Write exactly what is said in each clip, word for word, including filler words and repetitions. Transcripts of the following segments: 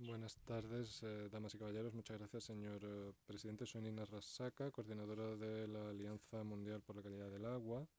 Buenas tardes, eh, damas y caballeros. Muchas gracias, señor eh, presidente. Soy Nina Rasaka, coordinadora de la Alianza Mundial por la Calidad del Agua.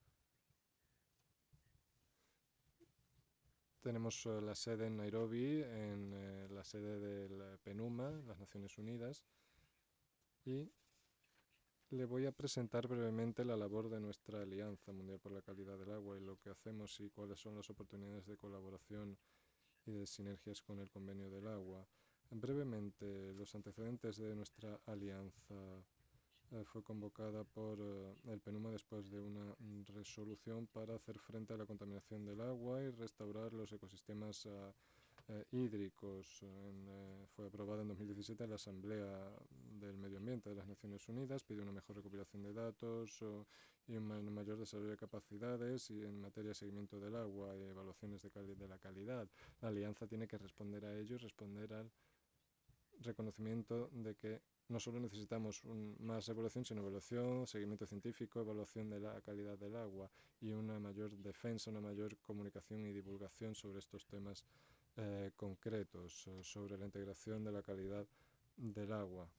Tenemos eh, la sede en Nairobi, en eh, la sede del PENUMA, las Naciones Unidas, y le voy a presentar brevemente la labor de nuestra Alianza Mundial por la Calidad del Agua y lo que hacemos y cuáles son las oportunidades de colaboración y de sinergias con el Convenio del Agua. Brevemente, los antecedentes de nuestra alianza. Eh, fue convocada por eh, el PENUMA después de una mm, resolución para hacer frente a la contaminación del agua y restaurar los ecosistemas eh, eh, hídricos. En, eh, fue aprobada en dos mil diecisiete en la Asamblea del Medio Ambiente de las Naciones Unidas. Pide una mejor recopilación de datos o, y un, un mayor desarrollo de capacidades y en materia de seguimiento del agua y evaluaciones de, de la calidad. La alianza tiene que responder a ello y responder al reconocimiento de que no solo necesitamos un, más evaluación, sino evaluación, seguimiento científico, evaluación de la calidad del agua y una mayor defensa, una mayor comunicación y divulgación sobre estos temas eh, concretos, sobre la integración de la calidad del agua.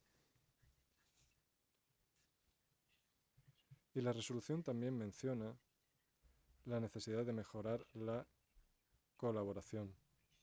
Y la resolución también menciona la necesidad de mejorar la colaboración.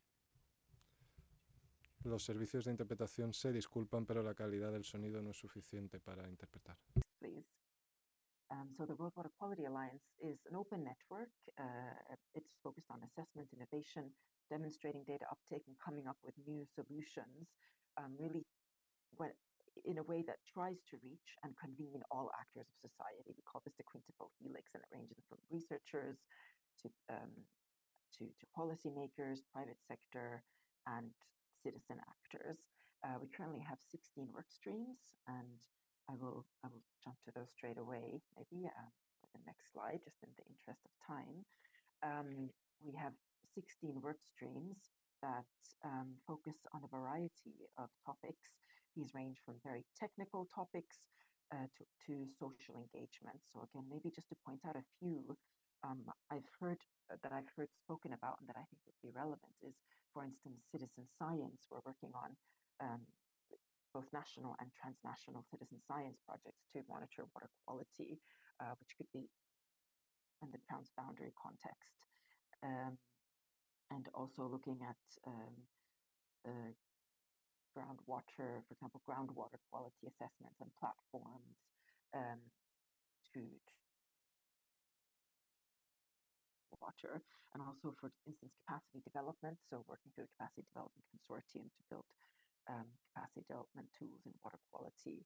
Los servicios de interpretación se disculpan, pero la calidad del sonido no es suficiente para interpretar. Please. Um, so the World Water Quality Alliance is an open network. Uh, it's focused on assessment, innovation, demonstrating data uptake, and coming up with new solutions, um, really when, in a way that tries to reach and convene all actors of society. We call this the quintuple helix, and it ranges from researchers to, um, to, to policymakers, private sector, and citizen actors. Uh, we currently have sixteen work streams, and I will I will jump to those straight away, maybe um, for the next slide, just in the interest of time. Um, we have sixteen work streams that um, focus on a variety of topics. These range from very technical topics uh, to, to social engagement. So again, maybe just to point out a few, um, I've heard that I've heard spoken about and that I think would be relevant is, for instance, citizen science. We're working on um, both national and transnational citizen science projects to monitor water quality, uh, which could be in the transboundary context. Um, and also looking at um, uh, groundwater, for example, groundwater quality assessments and platforms um, to, to water, and also, for instance, capacity development. So working through a capacity development consortium to build um, capacity development tools in water quality.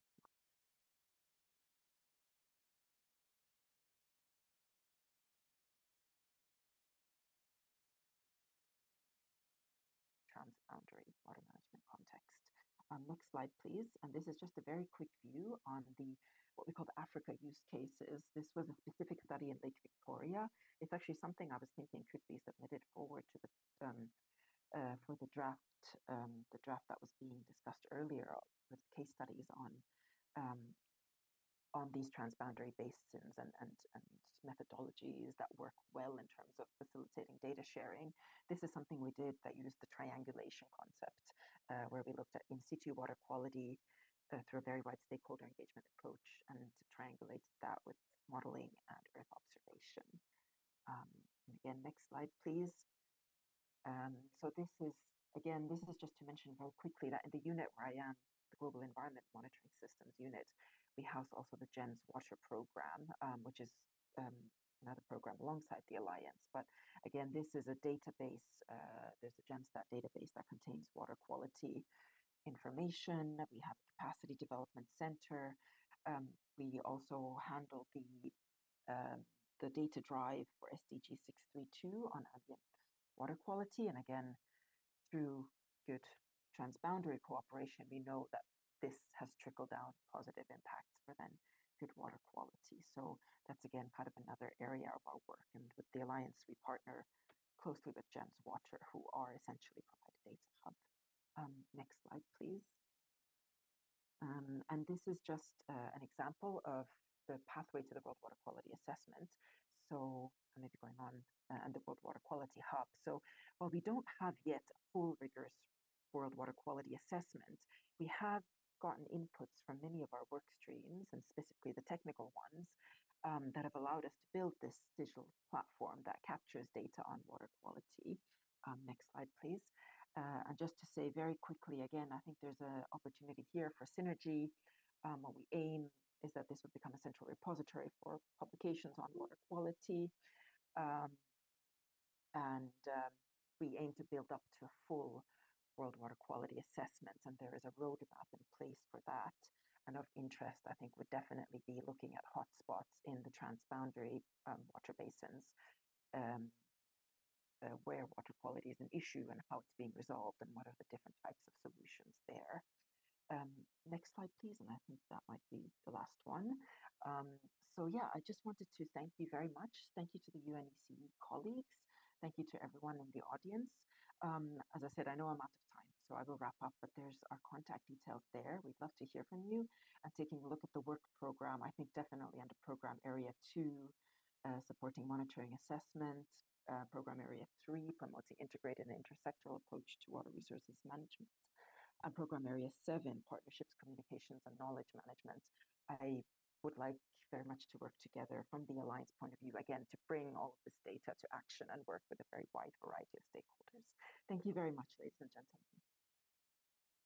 Transboundary water management context. Um, next slide, please. And this is just a very quick view on the what we call the Africa use cases. This was a specific study in Lake Victoria. It's actually something I was thinking could be submitted forward to the um, uh, for the draft, um, the draft that was being discussed earlier with case studies on um, on these transboundary basins and, and, and methodologies that work well in terms of facilitating data sharing. This is something we did that used the triangulation concept, uh, where we looked at in situ water quality uh, through a very wide stakeholder engagement approach and triangulated that with modeling and Earth observation. Um, and again, next slide, please. Um, so this is, again, this is just to mention very quickly that in the unit where I am, the Global Environment Monitoring Systems unit, we house also the GEMS Water Program, um, which is um, another program alongside the Alliance. But again, this is a database, uh, there's a GEMStat database that contains water quality information. We have a capacity development center. Um, we also handle the, um, the data drive for S D G six three two on ambient water quality. And again, through good transboundary cooperation, we know that this has trickled down positive impacts for then good water quality. So that's again kind of another area of our work. And with the Alliance, we partner closely with GEMS Water, who are essentially provide a data hub. Um, next slide, please. Um, and this is just uh, an example of the pathway to the World Water Quality Assessment. So I'm maybe going on, uh, and the World Water Quality Hub. So while we don't have yet a full rigorous world water quality assessment, we have gotten inputs from many of our work streams, and specifically the technical ones, um, that have allowed us to build this digital platform that captures data on water quality. Um, next slide, please. Uh, and just to say very quickly, again, I think there's an opportunity here for synergy. Um, what we aim is that this would become a central repository for publications on water quality. Um, and um, we aim to build up to a full world water quality assessment, and there is a roadmap in place for that. And of interest, I think, would definitely be looking at hotspots in the transboundary um, water basins, um, uh, where water quality is an issue and how it's being resolved and what are the different types of solutions there. Um, next slide, please. And I think that might be the last one. Um, so yeah, I just wanted to thank you very much. Thank you to the U N E C colleagues. Thank you to everyone in the audience. Um, as I said, I know I'm out of time, so I will wrap up, but there's our contact details there. We'd love to hear from you. And taking a look at the work program, I think definitely under program area two, uh, supporting monitoring assessment, uh, program area three, promoting integrated and intersectoral approach to water resources management, and program area seven, partnerships, communications, and knowledge management. I would like very much to work together from the Alliance point of view, again, to bring all of this data to action and work with a very wide variety of stakeholders. Thank you very much, ladies and gentlemen.